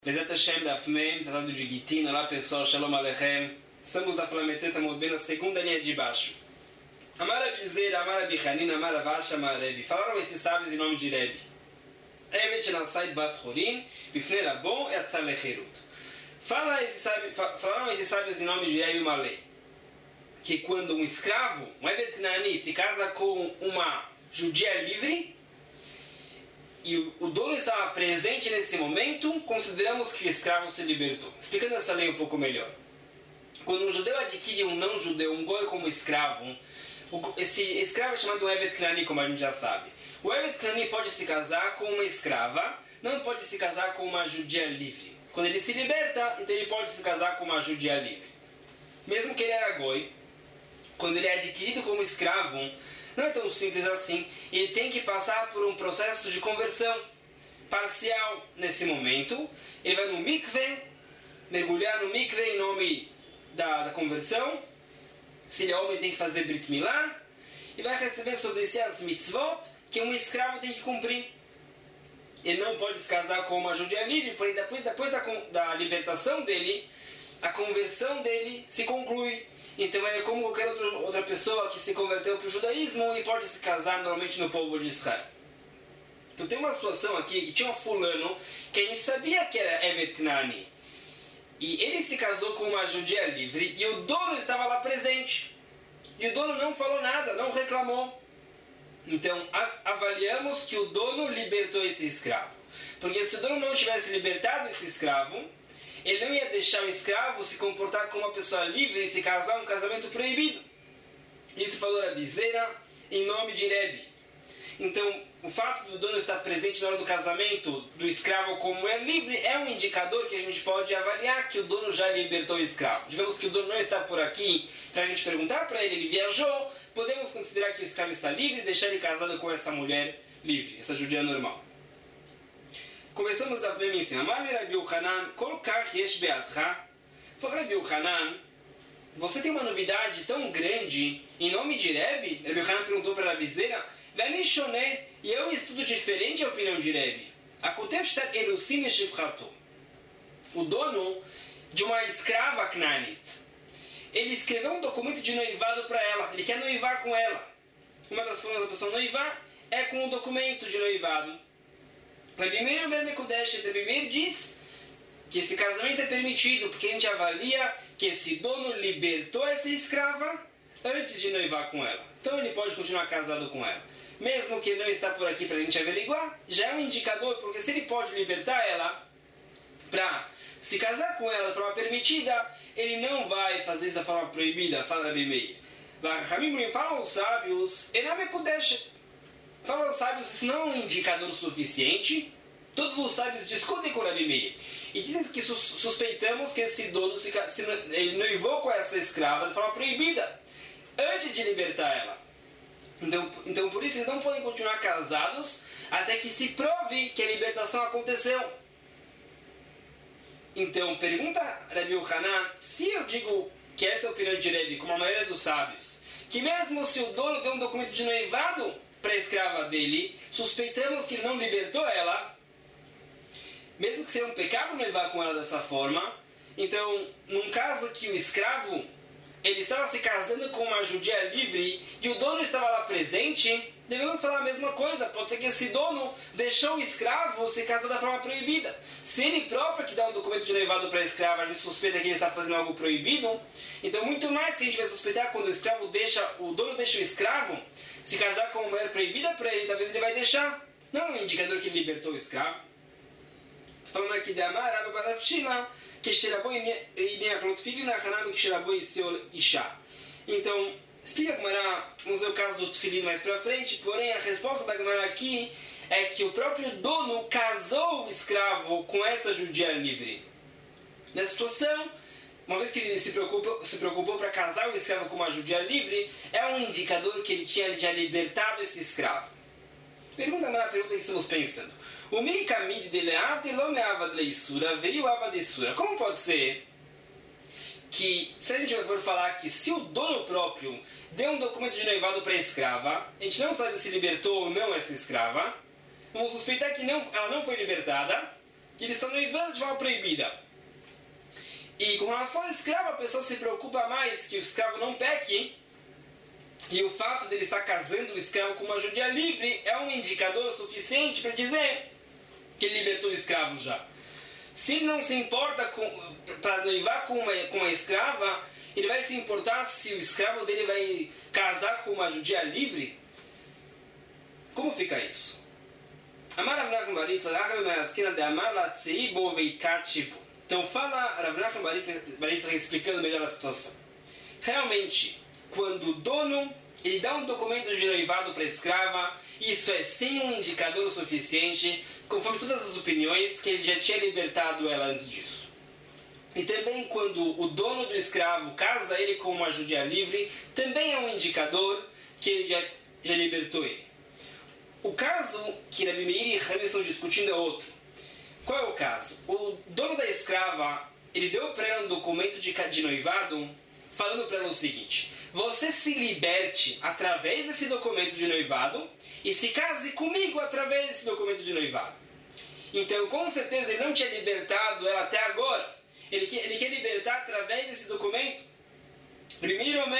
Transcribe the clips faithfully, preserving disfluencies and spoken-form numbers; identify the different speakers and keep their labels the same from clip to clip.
Speaker 1: Bezat Hashem da F M E M, tratado de Gitin. Olá pessoal, Shalom Aleichem. Estamos na Flameteta, estamos bem na segunda linha de baixo. Amara Bizeira, Amara Bichanin, Amara Vasha, Amara Rebi. Falaram esses sábios em nome de Rebi. Evet Nasait Bat Chorin, Bifnei Rabon e Atzar Lecherut. Falaram esses sábios em nome de Rebi Malé. Que quando um escravo, um Evet Knani, se casa com uma judia livre, e o dono estava presente nesse momento, consideramos que o escravo se libertou. Explicando essa lei um pouco melhor. Quando um judeu adquire um não-judeu, um goi como escravo, esse escravo é chamado Evet Knani, como a gente já sabe. O Evet Knani pode se casar com uma escrava, não pode se casar com uma judia livre. Quando ele se liberta, então ele pode se casar com uma judia livre. Mesmo que ele era goi, quando ele é adquirido como escravo, não é tão simples assim. Ele tem que passar por um processo de conversão parcial nesse momento. Ele vai no mikve, mergulhar no mikve em nome da, da conversão. Se ele é homem, tem que fazer Brit Milá. E vai receber sobre si as mitzvot que um escravo tem que cumprir. Ele não pode se casar com uma judia livre, porém depois, depois da, da libertação dele, a conversão dele se conclui. Então é como qualquer outro, outra pessoa que se converteu para o judaísmo e pode se casar normalmente no povo de Israel. Então tem uma situação aqui que tinha um fulano que a gente sabia que era Evet Knani. E ele se casou com uma judia livre e o dono estava lá presente. E o dono não falou nada, não reclamou. Então avaliamos que o dono libertou esse escravo. Porque se o dono não tivesse libertado esse escravo, ele não ia deixar o escravo se comportar como uma pessoa livre e se casar um casamento proibido. Isso falou a Bizeira em nome de Rebi. Então, o fato do dono estar presente na hora do casamento do escravo como é livre é um indicador que a gente pode avaliar que o dono já libertou o escravo. Digamos que o dono não está por aqui para a gente perguntar para ele, ele viajou, podemos considerar que o escravo está livre e deixar ele casado com essa mulher livre, essa judia normal. Começamos da primeira ensino. Amar Rabi Yochanan, kolkach yesh be'adcha. Falou Rabi Yochanan, você tem uma novidade tão grande em nome de Rebi? Rabi Yochanan perguntou para Rabi Zera, Veni shoné, e eu estudo diferente a opinião de Rebi. Akutev shtat erusim yeshivchato. O dono de uma escrava Knanit, ele escreveu um documento de noivado para ela. Ele quer noivar com ela. Uma das formas da pessoa noivar é com um documento de noivado. Rabi Meir Mekudesh, Rabi Meir diz que esse casamento é permitido porque a gente avalia que esse dono libertou essa escrava antes de noivar com ela. Então ele pode continuar casado com ela. Mesmo que ele não está por aqui para a gente averiguar, já é um indicador, porque se ele pode libertar ela para se casar com ela de forma permitida, ele não vai fazer isso da forma proibida, fala Rabi Meir. Falam os sábios, Ena Mekudesh. Falam os sábios, isso não é um indicador suficiente. Todos os sábios discutem com o Rabi Meir e dizem que sus suspeitamos que esse dono se, se, ele noivou com essa escrava de forma proibida antes de libertar ela. Então, então por isso eles não podem continuar casados até que se prove que a libertação aconteceu. Então pergunta Rabi Yochanan, se eu digo que essa é a opinião de Rebi, como a maioria dos sábios, que mesmo se o dono deu um documento de noivado para a escrava dele, suspeitamos que ele não libertou ela, mesmo que seja um pecado noivar com ela dessa forma. Então, num caso que o escravo ele estava se casando com uma judia livre e o dono estava lá presente, devemos falar a mesma coisa. Pode ser que esse dono deixou o escravo se casar da forma proibida. Se ele próprio que dá um documento de noivado para a escrava, a gente suspeita que ele está fazendo algo proibido. Então, muito mais que a gente vai suspeitar quando o escravo deixa, o dono deixa o escravo se casar com uma mulher proibida para ele, talvez ele vai deixar. Não é um indicador que ele libertou o escravo. Estou falando aqui de Amar, Abba Barafshila, que Sheraboi Ineachlot Filina, Hanami, que Sheraboi Seol Isha. Então, explica como era, vamos ver o caso do Tfilin mais para frente, porém a resposta da Gemara aqui é que o próprio dono casou o escravo com essa judia livre. Nessa situação, uma vez que ele se preocupou, se preocupou para casar o escravo com uma judia livre, é um indicador que ele tinha já libertado esse escravo. Pergunta na pergunta que estamos pensando. O Mikamid de Leate Lomeavad Leisura veio Avadesura. Como pode ser que, se a gente for falar que se o dono próprio deu um documento de noivado para a escrava, a gente não sabe se libertou ou não essa escrava, vamos suspeitar que não, ela não foi libertada, que eles estão noivando de forma proibida. E com relação ao escravo, a pessoa se preocupa mais que o escravo não peque, e o fato dele estar casando o escravo com uma judia livre é um indicador suficiente para dizer que ele libertou o escravo já. Se ele não se importa para noivar com uma, com uma escrava, ele vai se importar se o escravo dele vai casar com uma judia livre? Como fica isso? Então fala Rav Nachman Baritza explicando melhor a situação. Realmente, quando o dono ele dá um documento de noivado para a escrava, isso é sem um indicador suficiente, conforme todas as opiniões, que ele já tinha libertado ela antes disso. E também quando o dono do escravo casa ele com uma judia livre, também é um indicador que ele já, já libertou ele. O caso que Rabi Meir e Rabi estão discutindo é outro. Qual é o caso? O dono da escrava, ele deu para ela um documento de, de noivado, falando para ela o seguinte: você se liberte através desse documento de noivado e se case comigo através desse documento de noivado. Então, com certeza, ele não tinha libertado ela até agora. Ele quer, ele quer libertar através desse documento. Rabi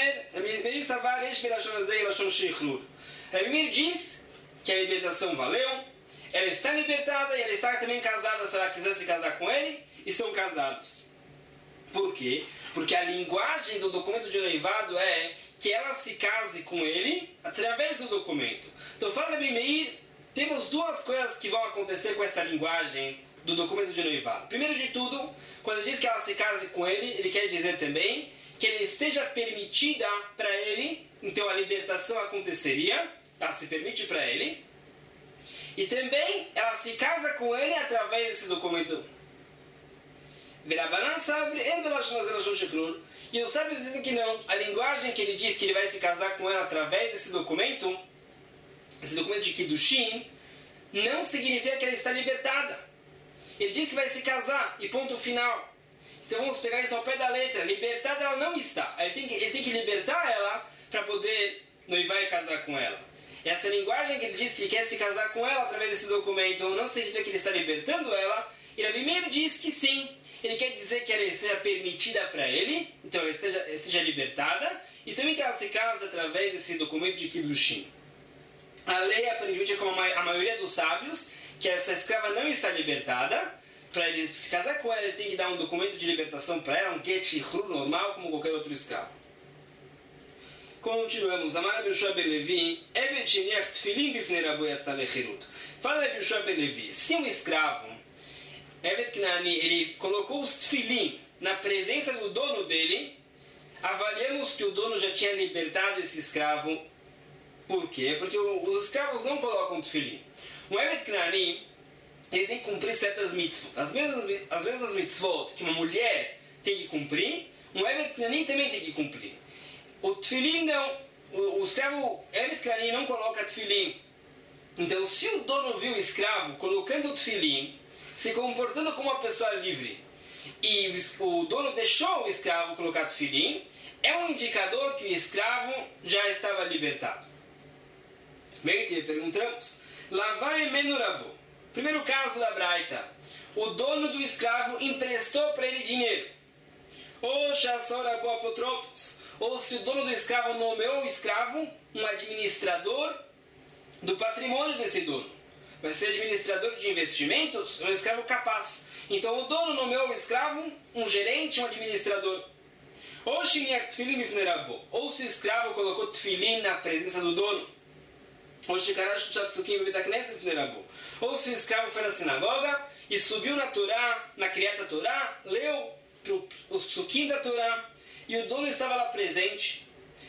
Speaker 1: Meir diz que a libertação valeu, ela está libertada e ela está também casada, se ela quiser se casar com ele, estão casados. Por quê? Porque a linguagem do documento de noivado é que ela se case com ele através do documento. Então, fala Rabi Meir, temos duas coisas que vão acontecer com essa linguagem do documento de noivado. Primeiro de tudo, quando ele diz que ela se case com ele, ele quer dizer também que ele esteja permitida para ele, então a libertação aconteceria, ela se permite para ele, e também ela se casa com ele através desse documento. E os sábios dizem que não. A linguagem que ele diz que ele vai se casar com ela através desse documento, esse documento de Kiddushin, não significa que ela está libertada. Ele diz que vai se casar, e ponto final. Então vamos pegar isso ao pé da letra. Libertada ela não está. Ele tem que, ele tem que libertar ela para poder noivar e casar com ela. Essa linguagem que ele diz que ele quer se casar com ela através desse documento não significa que ele está libertando ela. E Rabi Meir diz que sim. Ele quer dizer que ela esteja permitida para ele, então ela esteja, esteja libertada, e também que ela se case através desse documento de Kiddushin. A lei aparentemente é como a maioria dos sábios, que essa escrava não está libertada. Para ele se casar com ela, ele tem que dar um documento de libertação para ela, um get hrur normal, como qualquer outro escravo. Continuamos. Amar Rabi Yoshua ben Levi, Evet sheniach tefilin bifnei rabo yatsa lechirut. Fala Rabi Yoshua ben Levi, se um escravo, Evet Knani, ele colocou os tefilin na presença do dono dele, avaliamos que o dono já tinha libertado esse escravo. Por quê? Porque os escravos não colocam tefilin. Um Evet Knani, ele tem que cumprir certas mitzvot. As mesmas, as mesmas mitzvot que uma mulher tem que cumprir, um Evet Knani também tem que cumprir. O tefilin não, o, o escravo Evet Knani não coloca tefilin. Então, se o dono viu o escravo colocando o tefilin, se comportando como uma pessoa livre, e o dono deixou o escravo colocar tefilin, é um indicador que o escravo já estava libertado. Bem que perguntamos, lá vai Menurabo. Primeiro caso da Braita, o dono do escravo emprestou para ele dinheiro. Ou Shassorabo Apotropos, ou se o dono do escravo nomeou o escravo um administrador do patrimônio desse dono. Vai ser administrador de investimentos, é um escravo capaz. Então o dono nomeou o escravo um gerente, um administrador. Ou ou se o escravo colocou tefilin na presença do dono. Ou se o escravo foi na sinagoga e subiu na Torá, na Kriyat Torá, leu os psukim da Torá, e o dono estava lá presente.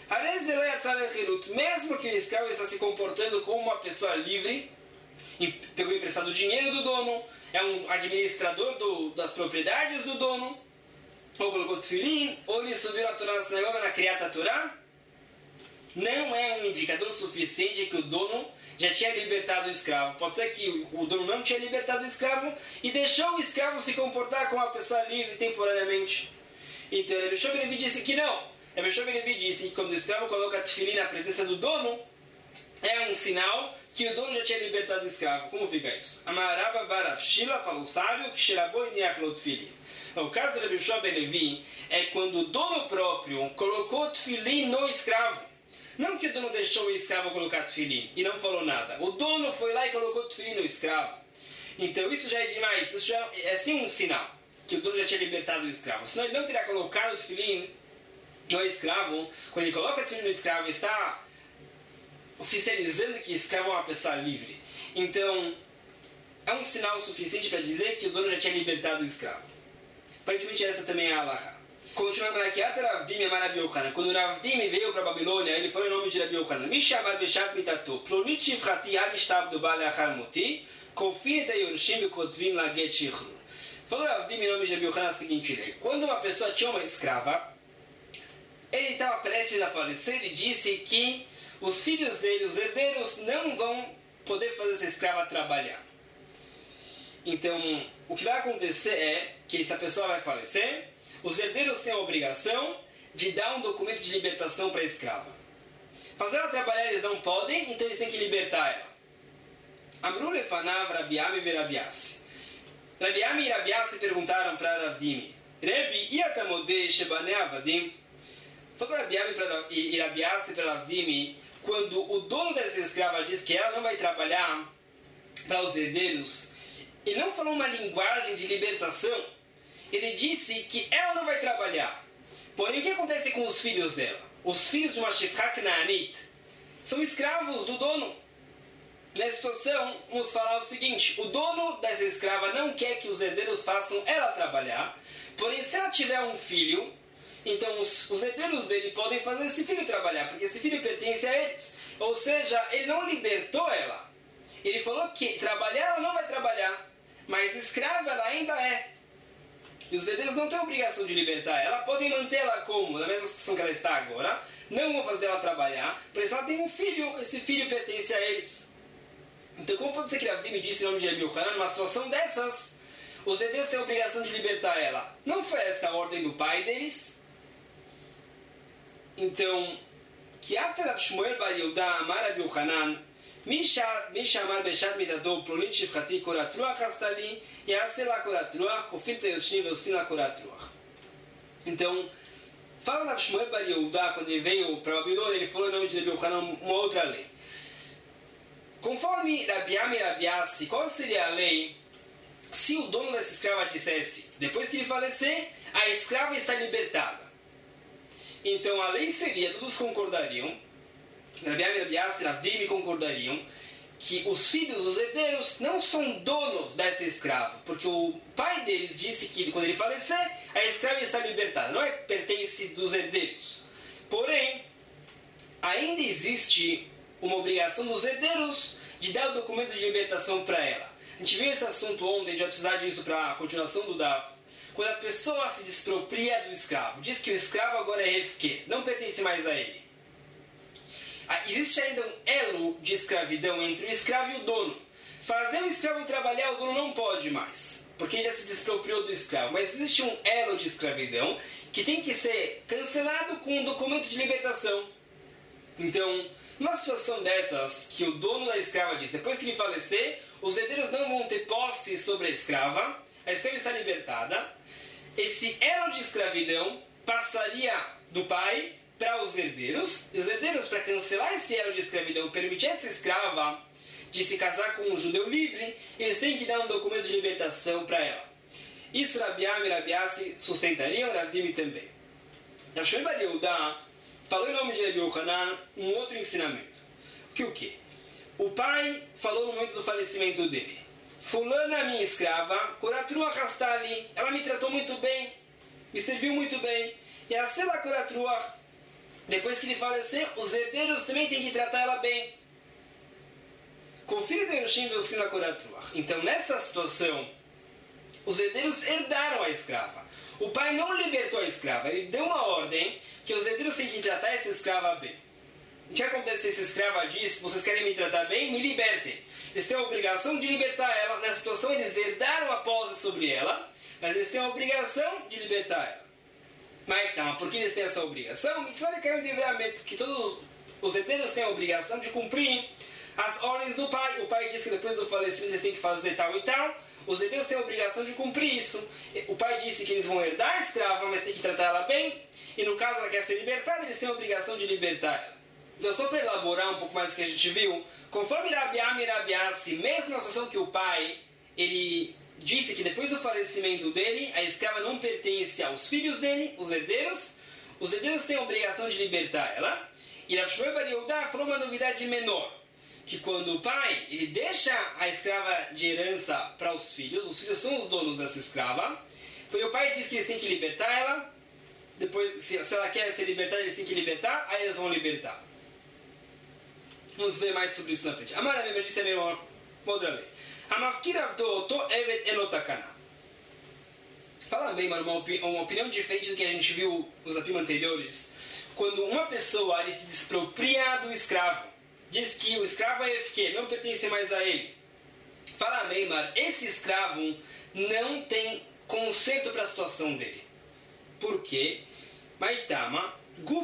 Speaker 1: Mesmo que o escravo está se comportando como uma pessoa livre, pegou emprestado o dinheiro do dono, é um administrador do, das propriedades do dono, ou colocou tefilin, ou ele subiu a Torá na sinagoga, na Kriyat Torá, não é um indicador suficiente que o dono já tinha libertado o escravo. Pode ser que o dono não tinha libertado o escravo e deixou o escravo se comportar como uma pessoa livre temporariamente. Então, Rabi Yoshua ben Levi disse que não. Rabi Yoshua ben Levi disse que quando o escravo coloca tefilin na presença do dono, é um sinal que o dono já tinha libertado o escravo. Como fica isso? Amaraba Barav Shila falou sábio que Sheraboi Niachlot Filin. O caso de Rabi Yoshua ben Levi é quando o dono próprio colocou tefilin no escravo. Não que o dono deixou o escravo colocar tefilin e não falou nada. O dono foi lá e colocou tefilin no escravo. Então isso já é demais. Isso já é sim um sinal que o dono já tinha libertado o escravo. Senão ele não teria colocado o tefilin no escravo. Quando ele coloca o tefilin no escravo, está oficializando que o escravo é uma pessoa livre. Então é um sinal suficiente para dizer que o dono já tinha libertado o escravo. Aparentemente essa também é a halakha. Continuando aqui, até Ravdim amar Rabi Yochanan. Quando Ravdim veio para a Babilônia, ele falou em nome de Rabi Yochanan: Mishamar beshat mitato, plonit shivchati ad ishtabdu bale achar moti, kofin et hayorshim bekotvin laget shichrur. Falou Ravdim em nome de Rabi Yochanan a seguinte ideia: quando uma pessoa tinha uma escrava, ele estava prestes a falecer e disse que os filhos dele, os herdeiros, não vão poder fazer essa escrava trabalhar. Então, o que vai acontecer é que essa pessoa vai falecer, os herdeiros têm a obrigação de dar um documento de libertação para a escrava. Fazer ela trabalhar eles não podem, então eles têm que libertar ela. Amru lefanav Rabi Ami ve Rabi Assi. Rabi Ami e Rabi Assi perguntaram para Ravdimi: Rebi, iatamodeh shebanei avadim? Falou Rabi Ami e Rabi Assi para Ravdimi: quando o dono dessa escrava diz que ela não vai trabalhar para os herdeiros, ele não falou uma linguagem de libertação. Ele disse que ela não vai trabalhar. Porém, o que acontece com os filhos dela? Os filhos de uma Shifra Knaanit são escravos do dono. Nessa situação, vamos falar o seguinte: o dono dessa escrava não quer que os herdeiros façam ela trabalhar. Porém, se ela tiver um filho, então os, os herdeiros dele podem fazer esse filho trabalhar, porque esse filho pertence a eles. Ou seja, ele não libertou ela. Ele falou que trabalhar ela não vai trabalhar, mas escrava ela ainda é. E os herdeiros não têm a obrigação de libertar ela, podem mantê-la como, na mesma situação que ela está agora, não vão fazer ela trabalhar, por isso ela tem um filho, esse filho pertence a eles. Então como pode ser que Ravdim me disse em nome de Rabi Yochanan, numa situação dessas, os herdeiros têm a obrigação de libertar ela? Não foi essa a ordem do pai deles? Então, que até Shmuel bar Yehuda amar Rabi Yochanan, מי שאמר בשעת מיתתו פלונית שפחתי קורת רוח עשתה לי, יעשה לה קורת רוח, כופין את היורשים ועושים לה קורת רוח. Então, fala na Shmuel bar Yehuda, quando ele veio para a Babilônia, ele falou em nome de Rabi Yochanan uma outra lei. Conforme Rabi Ami e Rabi Assi, qual seria a lei se o dono dessa escrava dissesse: depois que ele falecer, a escrava está libertada? Então a lei seria, todos concordariam, Rabi Ami, Rabi Assi e Ravdim concordariam que os filhos, os herdeiros, não são donos dessa escrava, porque o pai deles disse que quando ele falecer, a escrava está libertada, não é pertence dos herdeiros. Porém, ainda existe uma obrigação dos herdeiros de dar o documento de libertação para ela. A gente viu esse assunto ontem, a gente vai precisar disso para a continuação do Daf. Quando a pessoa se despropria do escravo, diz que o escravo agora é refque, não pertence mais a ele. Existe ainda um elo de escravidão entre o escravo e o dono. Fazer o escravo trabalhar, o dono não pode mais, porque já se despropriou do escravo. Mas existe um elo de escravidão que tem que ser cancelado com um documento de libertação. Então, numa situação dessas, que o dono da escrava diz, depois que ele falecer, os herdeiros não vão ter posse sobre a escrava, a escrava está libertada, esse elo de escravidão passaria do pai para os herdeiros, e os herdeiros, para cancelar esse elo de escravidão, permitir essa escrava de se casar com um judeu livre, eles têm que dar um documento de libertação para ela. Isso Rabi Ami e Rabi Assi sustentariam, Ravdim também. Rav Shmuel bar Yehuda falou em nome de Rabi Yochanan um outro ensinamento. Que o quê? O pai falou no momento do falecimento dele: fulana, minha escrava, koratruah hastali, ela me tratou muito bem, me serviu muito bem, e a sela koratruah, depois que ele falecer, os herdeiros também têm que tratar ela bem. Confira Terushim Velcina Koratruah. Então, nessa situação, os herdeiros herdaram a escrava. O pai não libertou a escrava, ele deu uma ordem que os herdeiros têm que tratar essa escrava bem. O que acontece se essa escrava diz: vocês querem me tratar bem? Me libertem. Eles têm a obrigação de libertar ela. Nessa situação, eles herdaram a posse sobre ela, mas eles têm a obrigação de libertar ela. Mas então, por que eles têm essa obrigação? Porque todos os herdeiros têm a obrigação de cumprir as ordens do pai. O pai diz que depois do falecimento eles têm que fazer tal e tal. Os herdeiros têm a obrigação de cumprir isso. O pai disse que eles vão herdar a escrava, mas tem que tratar ela bem. E no caso ela quer ser libertada, eles têm a obrigação de libertar ela. Então, só para elaborar um pouco mais do que a gente viu, conforme Rabi Ami e Rabi Assi, mesmo na situação que o pai, ele disse que depois do falecimento dele, a escrava não pertence aos filhos dele, os herdeiros, os herdeiros têm a obrigação de libertar ela. E Rav Shmuel Bar Yehuda falou uma novidade menor, que quando o pai ele deixa a escrava de herança para os filhos, os filhos são os donos dessa escrava, e o pai diz que eles têm que libertar ela, depois, se, se ela quer ser libertada, eles têm que libertar, aí eles vão libertar. Vamos ver mais sobre isso na frente. Amar Rabbi disse a mesma outra lei. Hamafkir avdoto evet enotakana. Fala bem, mano, uma, opi uma opinião diferente do que a gente viu nos apim anteriores. Quando uma pessoa ele se despropria do escravo, diz que o escravo é F Q, não pertence mais a ele. Fala bem, mano, esse escravo não tem conserto para a situação dele. Por quê? Maitama.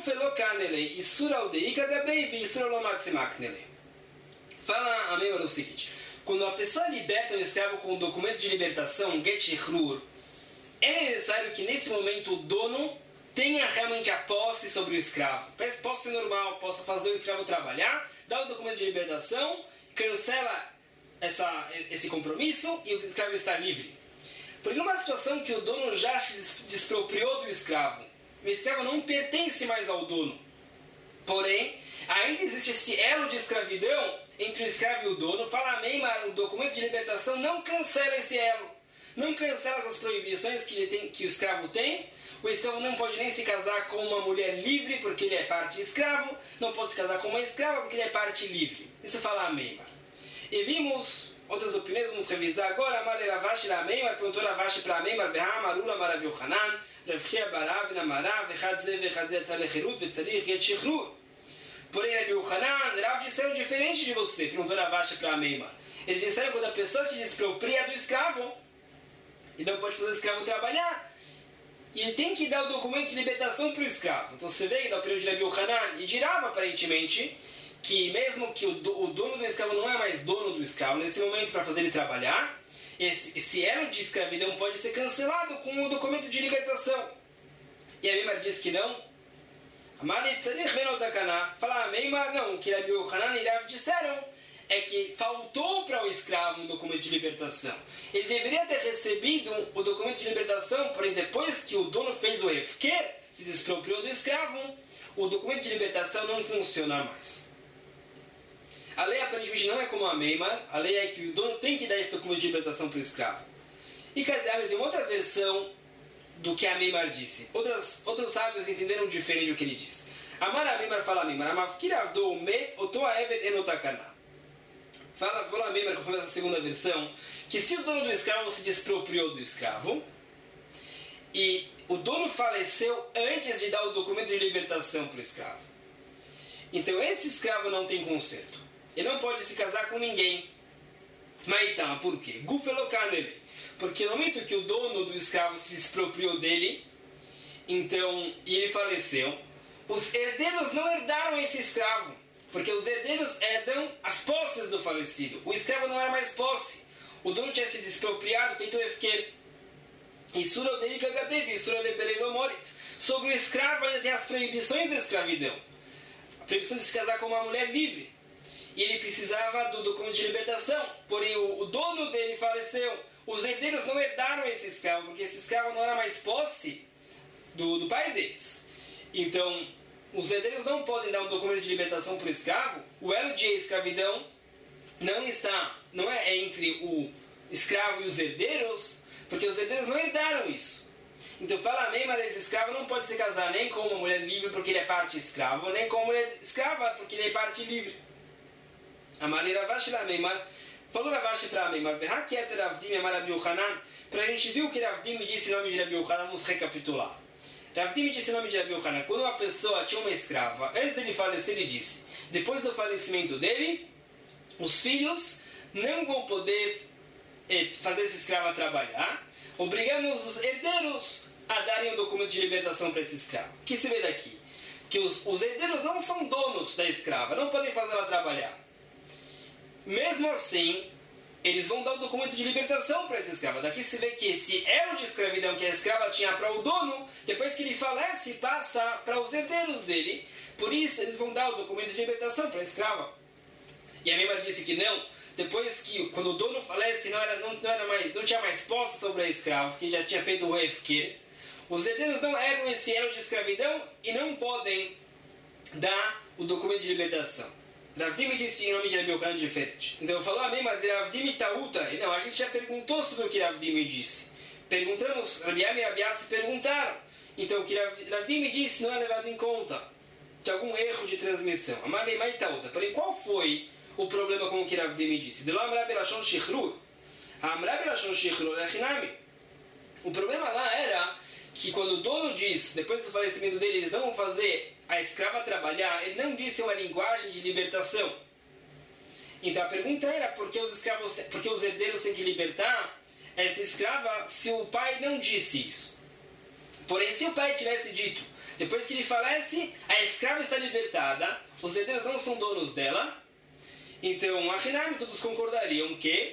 Speaker 1: Fala a mesma o seguinte: quando a pessoa liberta o escravo com o documento de libertação, get shrur, é necessário que nesse momento o dono tenha realmente a posse sobre o escravo. Posse normal, possa fazer o escravo trabalhar, dá o documento de libertação, cancela essa, esse compromisso e o escravo está livre. Porque numa situação que o dono já se despropriou do escravo, o escravo não pertence mais ao dono. Porém, ainda existe esse elo de escravidão entre o escravo e o dono. Fala amém, mas o documento de libertação não cancela esse elo. Não cancela essas proibições que, ele tem, que o escravo tem. O escravo não pode nem se casar com uma mulher livre porque ele é parte escravo. Não pode se casar com uma escrava porque ele é parte livre. Isso fala amém. E vimos outras opiniões, vamos revisar agora. Amar Ravashi la amém, mas perguntou Ravashi para amém, mas Beham, Marula, Marav Yochanan. Porém, Rabi Yochanan, Rav disseram diferente de você, perguntou Ravashi para a Meima. Eles disseram que quando a pessoa se despropria do escravo, e não pode fazer o escravo trabalhar, e ele tem que dar o documento de libertação para o escravo. Então você vê que da opinião de Rabi Yochanan, e girava aparentemente, que mesmo que o, do, o dono do escravo não é mais dono do escravo, nesse momento para fazer ele trabalhar, Esse, esse elo de escravidão pode ser cancelado com o documento de libertação. E a Meimar diz que não. Fala a Meimar, não, o que Rabi Yochanan e Rav disseram é que faltou para o escravo um documento de libertação. Ele deveria ter recebido o documento de libertação, porém depois que o dono fez o efker, se despropriou do escravo, o documento de libertação não funciona mais. A lei aparentemente não é como a Meimar, a lei é que o dono tem que dar esse documento de libertação para o escravo. E Kardamir tem uma outra versão do que a Meimar disse. Outras, outros sábios entenderam diferente do que ele disse. Amar a Meimar fala a Meimar, Amafkir avdo met otoa evet enotakana. Fala, fala a Meimar, conforme essa segunda versão, que se o dono do escravo se despropriou do escravo, e o dono faleceu antes de dar o documento de libertação para o escravo, então esse escravo não tem conserto. Ele não pode se casar com ninguém. Mas então, por quê? Gufelokanele. Porque no momento que o dono do escravo se despropriou dele, então, e ele faleceu, os herdeiros não herdaram esse escravo. Porque os herdeiros herdam as posses do falecido. O escravo não era mais posse. O dono tinha se despropriado, feito o efker. Sobre o escravo ainda tem as proibições da escravidão. A proibição de se casar com uma mulher livre. E ele precisava do documento de libertação. Porém, o, o dono dele faleceu. Os herdeiros não herdaram esse escravo, porque esse escravo não era mais posse do, do pai deles. Então, os herdeiros não podem dar um documento de libertação para o escravo. O elo de escravidão não está, não é entre o escravo e os herdeiros, porque os herdeiros não herdaram isso. Então fala a Meimar, esse escravo não pode se casar nem com uma mulher livre porque ele é parte escravo, nem com uma mulher escrava porque ele é parte livre. A maneira Ravashi la Meimar, falou Ravashi para a Meimar, Behakiet Ravdim Amar Rabi Yochanan, para a gente ver o que Ravdim disse em nome de Rabi Yochanan, vamos recapitular. Ravdim disse em nome de Rabi Yochanan, quando uma pessoa tinha uma escrava, antes dele falecer, ele disse, depois do falecimento dele, os filhos não vão poder eh, fazer essa escrava trabalhar, obrigamos os herdeiros a darem um documento de libertação para esse escravo. O que se vê daqui? Que os, os herdeiros não são donos da escrava, não podem fazer ela trabalhar. mesmo assim, eles vão dar o documento de libertação para essa escrava. Daqui se vê que esse elo de escravidão que a escrava tinha para o dono, depois que ele falece, passa para os herdeiros dele. Por isso, eles vão dar o documento de libertação para a escrava. E a Meimar disse que não. Depois que, quando o dono falece, não, era, não, não, era mais, não tinha mais posse sobre a escrava, porque já tinha feito o hefker. Os herdeiros não herdam esse elo de escravidão e não podem dar o documento de libertação. Rav Dimi disse em nome de Rabi Yochanan diferente. Então eu falo a mesma de Rav Dimi Tauta. Não, a gente já perguntou sobre o que Rav Dimi disse. Perguntamos, Rabi Ami e Rabi Assi perguntaram. Então o que Rav Dimi disse não é levado em conta de algum erro de transmissão. Amarei Mai Tauta. Porém, qual foi o problema com o que Rav Dimi disse? De lá Amra Belashon Shichrur. Amra Belashon Shichrur é Hinami. O problema lá era que quando o dono diz, depois do falecimento dele, eles não vão fazer a escrava trabalhar, ele não disse uma linguagem de libertação. Então a pergunta era por que os escravos, por que os herdeiros têm que libertar essa escrava se o pai não disse isso. Porém, se o pai tivesse dito, depois que ele falece, a escrava está libertada, os herdeiros não são donos dela, então a Hinami todos concordariam que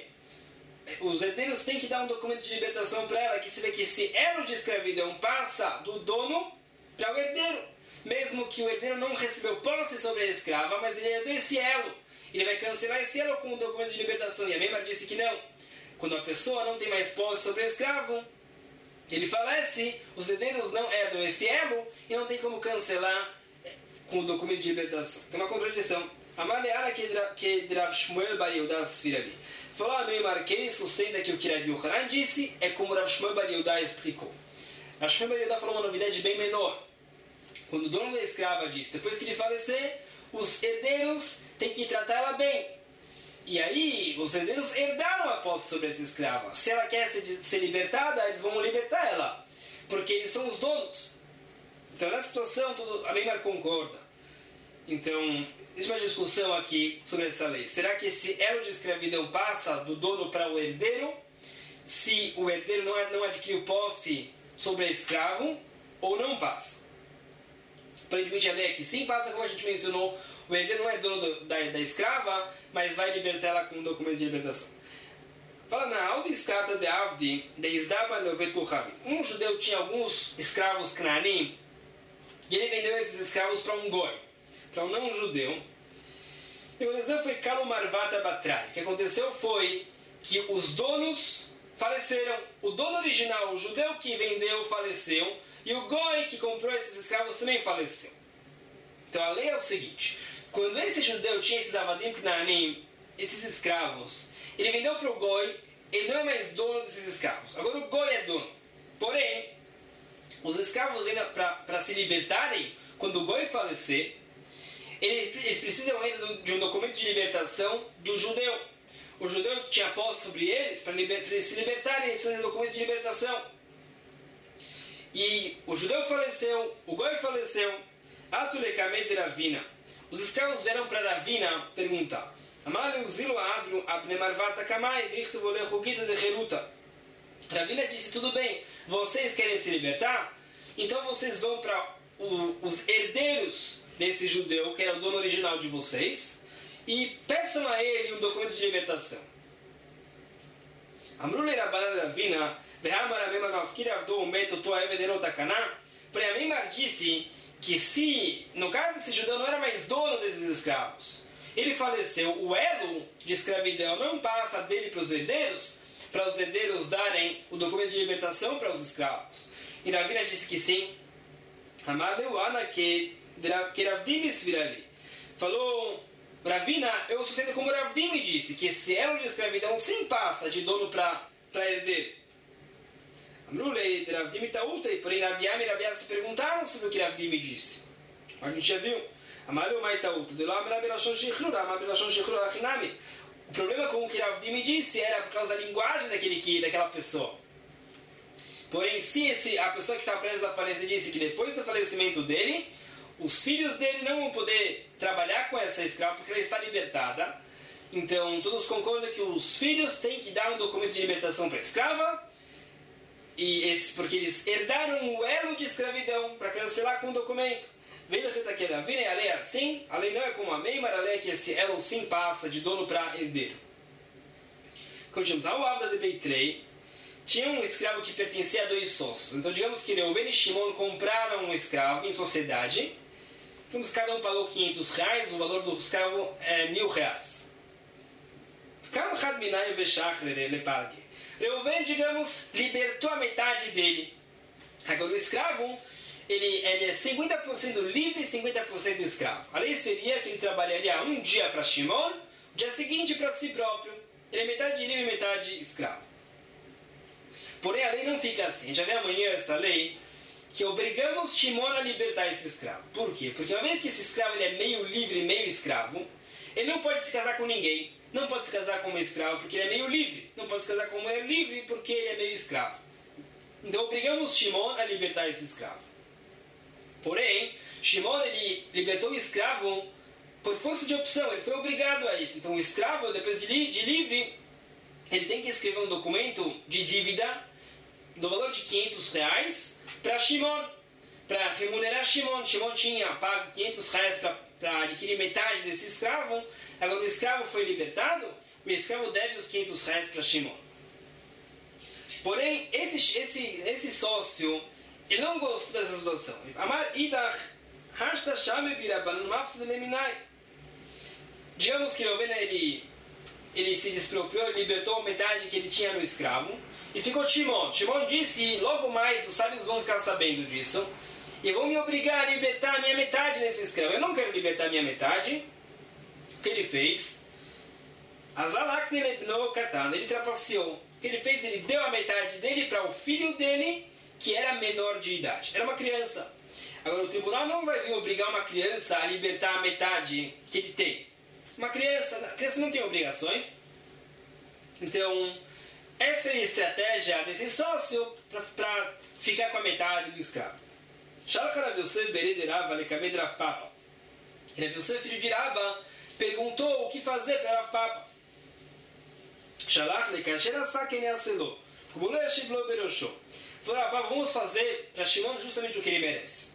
Speaker 1: os herdeiros têm que dar um documento de libertação para ela, que se vê que esse elo de escravidão passa do dono para o herdeiro. Mesmo que o herdeiro não recebeu posse sobre a escrava, mas ele herdou esse elo. Ele vai cancelar esse elo com o documento de libertação. E a Meimar disse que não. Quando a pessoa não tem mais posse sobre o escravo, ele falece, os herdeiros não herdam esse elo e não tem como cancelar com o documento de libertação. Tem uma contradição. A Maleara que de Rav Shmuel Bar Yehuda Sfirali. Falou a Meimar que ele sustenta que o que Rabi Yochanan disse é como Rav Shmuel Bar Yehuda explicou. Rav Shmuel Bar Yehuda falou uma novidade bem menor. Quando o dono da escrava disse, depois que ele falecer, os herdeiros têm que tratar ela bem. E aí, os herdeiros herdaram a posse sobre essa escrava. Se ela quer ser, ser libertada, eles vão libertar ela. Porque eles são os donos. Então, nessa situação, tudo, a Meimar concorda. Então, existe uma discussão aqui sobre essa lei. Será que esse elo de escravidão passa do dono para o herdeiro? Se o herdeiro não, não adquiriu posse sobre a escravo, ou não passa? Aparentemente a lei aqui sim passa, como a gente mencionou, o herdeiro não é dono do, da, da escrava, mas vai libertar ela com um documento de libertação. Fala na Audi Escata de Avdi, de Isdaba Leovet Kuchavi. Um judeu tinha alguns escravos Knanim, e ele vendeu esses escravos para um goi, para um não judeu. E o exemplo foi Kalu Marvata Batrai. O que aconteceu foi que os donos faleceram. O dono original, o judeu que vendeu, faleceu. E o goi que comprou esses escravos também faleceu. Então a lei é o seguinte. Quando esse judeu tinha esses avadim knanim, esses escravos, ele vendeu para o goi, ele não é mais dono desses escravos. Agora o goi é dono. Porém, os escravos ainda para se libertarem, quando o goi falecer, eles, eles precisam ainda de um documento de libertação do judeu. O judeu tinha posse sobre eles, para eles se libertarem, eles precisam de um documento de libertação. E o judeu faleceu, o goi faleceu, Atulekame de Ravina. Os escravos vieram para Ravina perguntar: Ravina disse: tudo bem, vocês querem se libertar? Então vocês vão para os herdeiros desse judeu, que era o dono original de vocês, e peçam a ele um documento de libertação. Amrule Rabbanan Ravina. Porém, a Meimar disse que se, no caso esse judeu não era mais dono desses escravos, ele faleceu, o elo de escravidão não passa dele para os herdeiros, para os herdeiros darem o documento de libertação para os escravos. E Ravina disse que sim. Falou Ravina, eu sustento como Rav Dimi disse, que esse elo de escravidão sim passa de dono para herdeiro. Amrulei, Rav Dimi Tauta, e porém Rabi Ami e Rabi Assi se perguntaram sobre o que Rav Dimi disse. A gente já viu. Amareu Mai Tauta, de lá Amra Belashon Shichrur, Amra Belashon Shichrur Achinami. O problema com o que Rav Dimi disse era por causa da linguagem daquele que, daquela pessoa. Porém, se esse, a pessoa que está presa à falência disse que depois do falecimento dele, os filhos dele não vão poder trabalhar com essa escrava porque ela está libertada. Então, todos concordam que os filhos têm que dar um documento de libertação para a escrava, e esse, porque eles herdaram o elo de escravidão para cancelar com o documento. a lei é assim, a lei não é como a Meimar, a lei é que esse elo sim passa de dono para herdeiro. Continuamos. A Uavda de Beitrei tinha um escravo que pertencia a dois sócios. Então, digamos que Reuven e Shimon compraram um escravo em sociedade. Digamos que cada um pagou quinhentos reais, o valor do escravo é mil reais. Reuven, digamos, libertou a metade dele. Agora, o escravo, ele, ele é cinquenta por cento livre e cinquenta por cento escravo. A lei seria que ele trabalharia um dia para Shimon, o dia seguinte para si próprio. Ele é metade livre e metade escravo. Porém, a lei não fica assim. A gente vai ver amanhã essa lei, que obrigamos Shimon a libertar esse escravo. Por quê? Porque uma vez que esse escravo ele é meio livre e meio escravo, ele não pode se casar com ninguém. Não pode se casar com uma escrava porque ele é meio livre. Não pode se casar com uma mulher livre porque ele é meio escravo. Então, obrigamos Shimon a libertar esse escravo. Porém, Shimon ele libertou o escravo por força de opção. Ele foi obrigado a isso. Então, o escravo, depois de, li, de livre, ele tem que escrever um documento de dívida do valor de quinhentos reais para Shimon, para remunerar Shimon. Shimon tinha pago quinhentos reais para adquirir metade desse escravo. Agora o escravo foi libertado, o escravo deve os quinhentos reais para Shimon. Porém, esse, esse, esse sócio, ele não gostou dessa situação. Digamos que Reuven, ele, ele se despropriou, libertou a metade que ele tinha no escravo, e ficou Shimon. Shimon disse, logo mais os sábios vão ficar sabendo disso, e vão me obrigar a libertar a minha metade nesse escravo. Eu não quero libertar a minha metade. O que ele fez? Azalakne lebno katan, ele trapaceou. O que ele fez? Ele deu a metade dele para o filho dele, que era menor de idade. Era uma criança. Agora o tribunal não vai vir obrigar uma criança a libertar a metade que ele tem. Uma criança, a criança não tem obrigações. Então, essa é a estratégia desse sócio para ficar com a metade do escravo. Shalcha Rav Yosef bered Rava lekamed Rav Papa. Rav Yosef, filho de Rava, perguntou o que fazer para Rav Papa. Shalach lekasher asa ken yaselo. Como não yashiv lo berosho. Falou, Rav Papa, vamos fazer para Shimon justamente o que ele merece.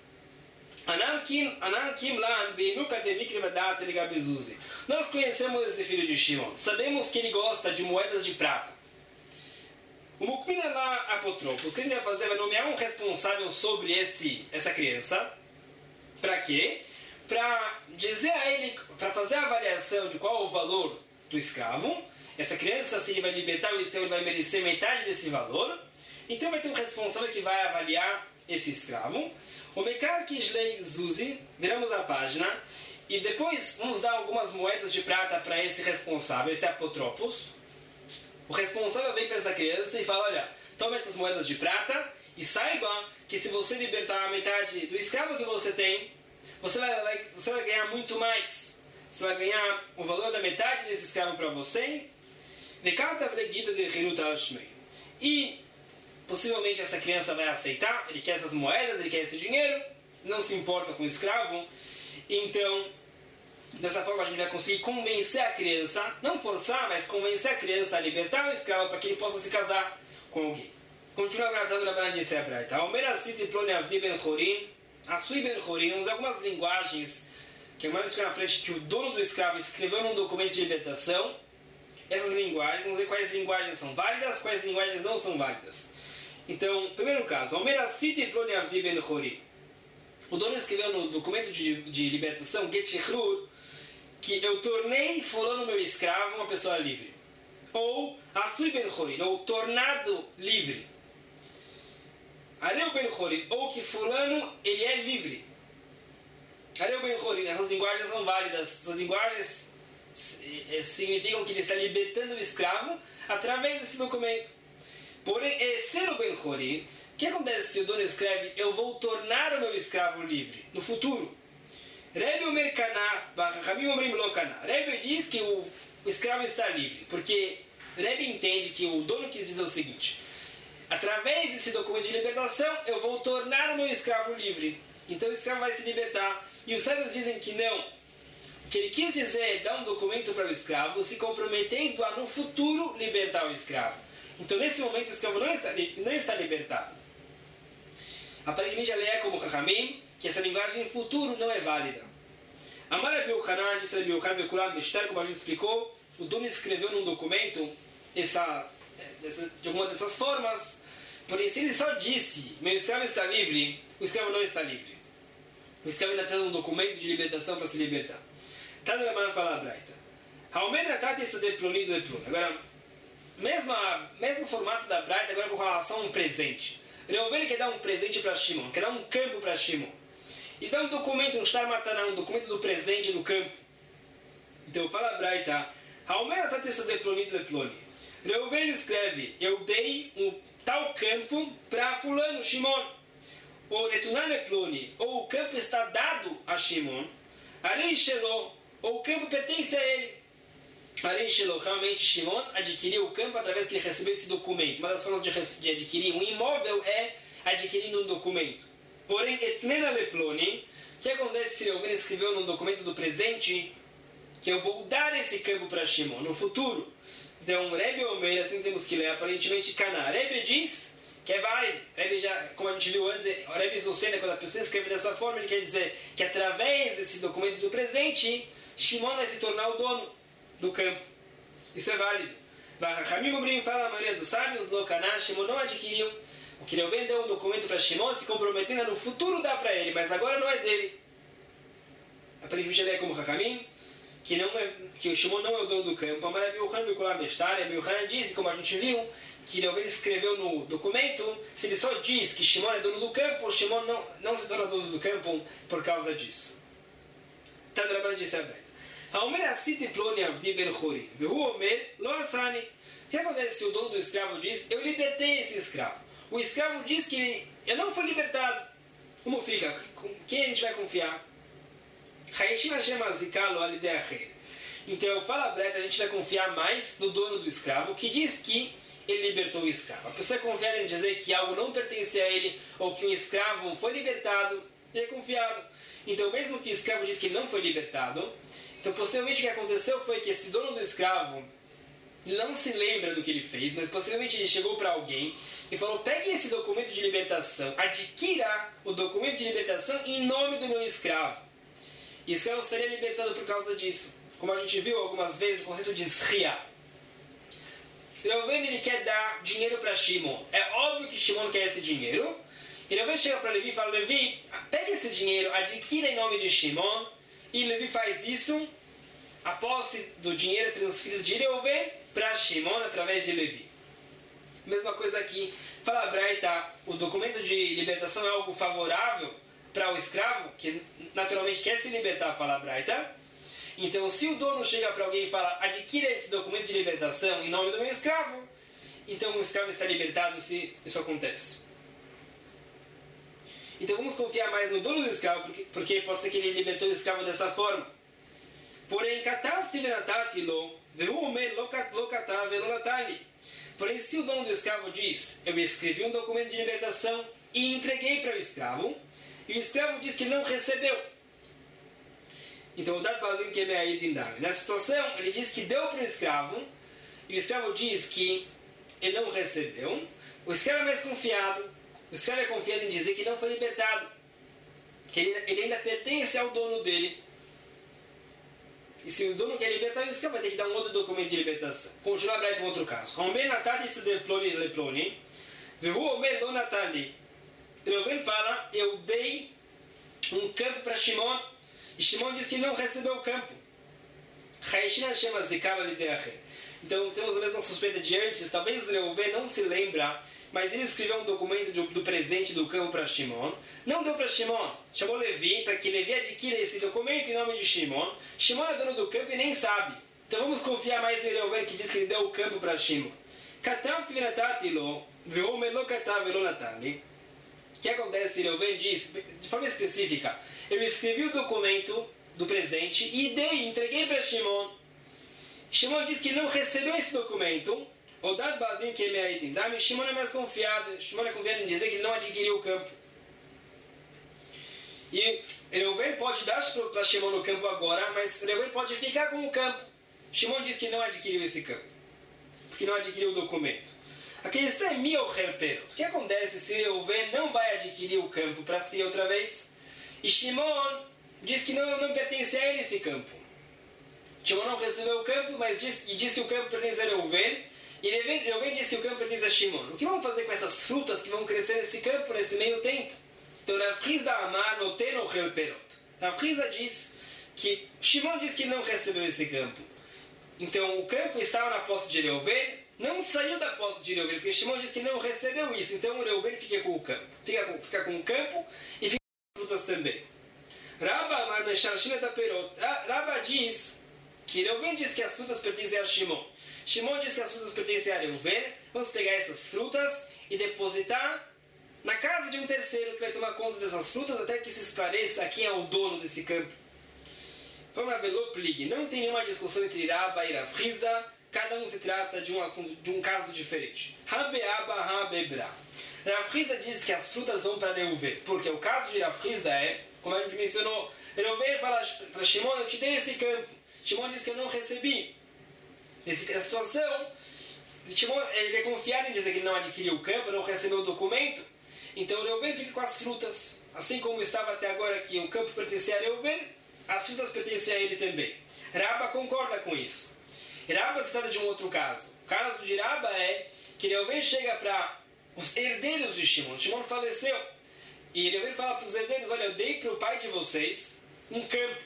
Speaker 1: Nós conhecemos esse filho de Shimon. Sabemos que ele gosta de moedas de prata. O Mukmina lá, apotropos, o que ele vai fazer? Vai nomear um responsável sobre esse, essa criança. Para quê? Para dizer a ele, para fazer a avaliação de qual é o valor do escravo. Essa criança, se ele vai libertar o escravo, ele vai merecer metade desse valor. Então vai ter um responsável que vai avaliar esse escravo. O Mekar Kishlei Zuzi, viramos a página, e depois vamos dar algumas moedas de prata para esse responsável, esse apotropos. O responsável vem para essa criança e fala, olha, toma essas moedas de prata e saiba que se você libertar a metade do escravo que você tem, você vai, vai, você vai ganhar muito mais. Você vai ganhar o valor da metade desse escravo para você. E possivelmente essa criança vai aceitar, ele quer essas moedas, ele quer esse dinheiro, não se importa com o escravo. Então, dessa forma a gente vai conseguir convencer a criança, não forçar, mas convencer a criança a libertar o escravo para que ele possa se casar com alguém. Continua tratando na Bana de Sebraita. Almeracite plone avdi ben chorin, Asui ben chorin, vamos usar algumas linguagens que a mais fica na frente, que o dono do escravo escreveu num documento de libertação. Essas linguagens, vamos ver quais linguagens são válidas, quais linguagens não são válidas. Então, primeiro caso, Almeracite plone avdi ben chorin. O dono escreveu no documento de, de libertação, Getchrur, que eu tornei fulano meu escravo uma pessoa livre. Ou Asui ben chorin, ou tornado livre. Areu ben chorin, ou que fulano ele é livre. Areu ben chorin, essas linguagens são válidas. Essas linguagens significam que ele está libertando o escravo através desse documento. Porém, ser o ben chorin, o que acontece se o dono escreve, eu vou tornar o meu escravo livre no futuro? Rebbe Omer Kana, Rabim Omrim Lo Kana. Rebbe diz que o escravo está livre, porque Rebbe entende que o dono quis dizer o seguinte: através desse documento de libertação, eu vou tornar o meu escravo livre. Então o escravo vai se libertar. E os sábios dizem que não. O que ele quis dizer é dar um documento para o escravo, se comprometendo a no futuro libertar o escravo. Então nesse momento o escravo não está, não está libertado. Aparentemente a lei é como Chachamim, que essa linguagem em futuro não é válida. Amar Rabi Yochanan, disse Rabi Yochanan Bekulat Beshtar, como a gente explicou, o dono escreveu num documento essa, essa, de alguma dessas formas, porém se ele só disse, meu escravo está livre, o escravo não está livre. O escravo ainda tem um documento de libertação para se libertar. Tado Rabanan fala a Braita. Haumena Tati se deplonido de plano. Agora, mesma, mesmo formato da Braita, agora com relação a um presente. Reuven quer dar um presente para Shimon, quer dar um campo para Shimon. E dá um documento, um Shtar Mataná, um documento do presente do campo. Então fala a Braita, Haumena Tati se deplonido de plano. Reuven escreve, eu dei um tal campo para fulano, Shimon. Ou Netunan Leploni, ou o campo está dado a Shimon. Arei Sheló, ou o campo pertence a ele. Arei Sheló, realmente Shimon adquiriu o campo através que ele recebeu esse documento. Uma das formas de, de adquirir um imóvel é adquirindo um documento. Porém, Etnena Leploni, o que acontece se Reuven escreveu num documento do presente que eu vou dar esse campo para Shimon no futuro? Então, Rebbe Omer, assim temos que ler aparentemente Caná. Rebbe diz que é válido. Rebbe já, como a gente viu antes, o Rebbe sustenta quando a pessoa escreve dessa forma, ele quer dizer que através desse documento do presente, Shimon vai se tornar o dono do campo. Isso é válido. Hamim Obrim fala a maioria dos sábios, no Caná, Shimon não adquiriu. O que Reuven deu um documento para Shimon, se comprometendo a no futuro dar para ele, mas agora não é dele. Aparentemente ele é como Hamim, que, não é, que o Shimon não é o dono do campo. Amar Rabi Yochanan Bekulat Beshtar, Rabi Yochanan disse, como a gente viu, que Reuven escreveu no documento, se ele só diz que Shimon é dono do campo, Shimon não, não se torna dono do campo por causa disso. Tado Rabanan disse a Braita. Haomer asiti ploni avdi ben chori, vehu omer lo asani. O que acontece se o dono do escravo diz, eu libertei esse escravo? O escravo diz que ele, ele não foi libertado. Como fica? Com quem a gente vai confiar? Então, fala a Braita, a gente vai confiar mais no dono do escravo, que diz que ele libertou o escravo. A pessoa é confiada em dizer que algo não pertence a ele, ou que um escravo foi libertado, ele é confiado. Então, mesmo que o escravo diz que ele não foi libertado, então possivelmente o que aconteceu foi que esse dono do escravo não se lembra do que ele fez, mas possivelmente ele chegou para alguém e falou, pegue esse documento de libertação, adquira o documento de libertação em nome do meu escravo. E o escravo estaria libertado por causa disso. Como a gente viu algumas vezes, o conceito de Zria. Reuven ele quer dar dinheiro para Shimon. É óbvio que Shimon quer esse dinheiro. E Reuven chega para Levi e fala, Levi, pega esse dinheiro, adquira em nome de Shimon. E Levi faz isso. A posse do dinheiro é transferida de Reuven para Shimon através de Levi. Mesma coisa aqui. Fala a Braita, o documento de libertação é algo favorável para o escravo, que naturalmente quer se libertar, fala a Braita. Então, se o dono chega para alguém e fala, adquira esse documento de libertação em nome do meu escravo, então o escravo está libertado se isso acontece. Então vamos confiar mais no dono do escravo, porque, porque pode ser que ele libertou o escravo dessa forma. Porém, Porém, se o dono do escravo diz, eu escrevi um documento de libertação e entreguei para o escravo, e o escravo diz que não recebeu. Então, o Dad Balin que é aí Dindami. Nessa situação, ele diz que deu para o escravo, e o escravo diz que ele não recebeu. O escravo é mais confiado, o escravo é confiado em dizer que não foi libertado, que ele, ele ainda pertence ao dono dele. E se o dono quer libertar, o escravo vai ter que dar um outro documento de libertação. Continua a Braita em outro caso. Reuven fala, eu dei um campo para Shimon, e Shimon diz que ele não recebeu o campo. Então temos a mesma suspeita de antes. Talvez Reuven não se lembra, mas ele escreveu um documento do, do presente do campo para Shimon. Não deu para Shimon, chamou Levi para que Levi adquira esse documento em nome de Shimon. Shimon é dono do campo e nem sabe. Então vamos confiar mais em Reuven, que diz que ele deu o campo para Shimon. O que acontece? Reuven diz, de forma específica, eu escrevi o documento do presente e dei, entreguei para Shimon. Shimon diz que ele não recebeu esse documento. O Dad Baldim que é meio Dami, Shimon é mais confiado. Shimon é confiado em dizer que ele não adquiriu o campo. E Reuven pode dar para Shimon o campo agora, mas Reuven pode ficar com o campo. Shimon diz que não adquiriu esse campo, porque não adquiriu o documento. A questão é Mio Herperot. O que acontece se Reuven não vai adquirir o campo para si outra vez? E Shimon diz que não, não pertence a ele esse campo. Shimon não recebeu o campo, mas diz, e diz que o campo pertence a Reuven. E Reuven diz que o campo pertence a Shimon. O que vamos fazer com essas frutas que vão crescer nesse campo, nesse meio tempo? Então, Rav Hizda Amar Noteno Hel Perot. Rav Hizda diz que Shimon diz que não recebeu esse campo. Então, o campo estava na posse de Reuven, não saiu da posse de Reuven, porque Shimon diz que não recebeu isso. Então, o Reuven fica com o campo. Fica com, fica com o campo e fica com as frutas também. Rabba Amar Meshar Shineta Perot. Rabba diz que Reuven diz que as frutas pertencem a Shimon. Shimon diz que as frutas pertencem a Reuven. Vamos pegar essas frutas e depositar na casa de um terceiro que vai tomar conta dessas frutas até que se esclareça quem é o dono desse campo. Vamos ver, Loplig. Não tem nenhuma discussão entre Rabba e Rav Hizda. Cada um se trata de um assunto, de um caso diferente. Rabeaba, Rabebra. Rav Hizda diz que as frutas vão para Reuven, porque o caso de Rav Hizda é, como a gente mencionou, Reuven fala para Shimon, eu te dei esse campo. Shimon diz que eu não recebi. Nessa situação, Shimon, ele é confiado em dizer que ele não adquiriu o campo, não recebeu o documento. Então Reuven fica com as frutas. Assim como estava até agora que o campo pertencia a Reuven, as frutas pertencem a ele também. Rabba concorda com isso. Rabba se trata de um outro caso. O caso de Rabba é que Reuven chega para os herdeiros de Shimon. Shimon faleceu. E Reuven fala para os herdeiros, olha, eu dei para o pai de vocês um campo.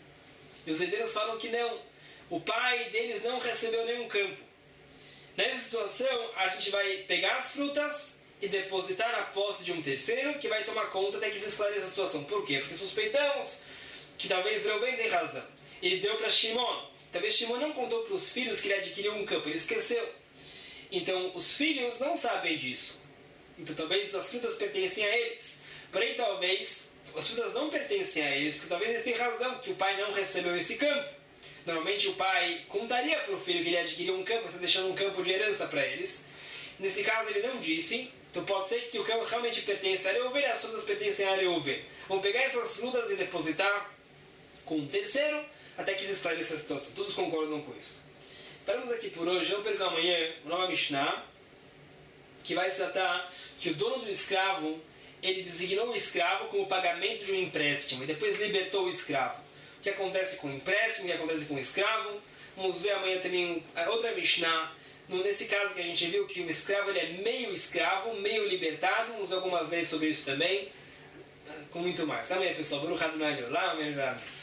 Speaker 1: E os herdeiros falam que não. O pai deles não recebeu nenhum campo. Nessa situação, a gente vai pegar as frutas e depositar na posse de um terceiro que vai tomar conta até que se esclareça a situação. Por quê? Porque suspeitamos que talvez Reuven tenha razão. Ele deu para Shimon. Talvez Shimon não contou para os filhos que ele adquiriu um campo. Ele esqueceu. Então, os filhos não sabem disso. Então, talvez as frutas pertencem a eles. Porém, talvez as frutas não pertencem a eles, porque talvez eles tenham razão que o pai não recebeu esse campo. Normalmente, o pai contaria para o filho que ele adquiriu um campo, está deixando um campo de herança para eles. Nesse caso, ele não disse. Então pode ser que o campo realmente pertence a Reuven e as frutas pertencem a Reuven. Vamos pegar essas frutas e depositar com um terceiro até que se esclareça a situação. Todos concordam com isso. Paramos aqui por hoje. Vamos pegar amanhã uma nova Mishnah que vai se tratar que o dono do escravo ele designou o escravo como pagamento de um empréstimo e depois libertou o escravo. O que acontece com o empréstimo, o que acontece com o escravo. Vamos ver amanhã também outra Mishnah. Nesse caso que a gente viu que o escravo ele é meio escravo, meio libertado, vamos ver algumas leis sobre isso também, com muito mais. Tá bem, pessoal? Baruch Adonai Olam, amém.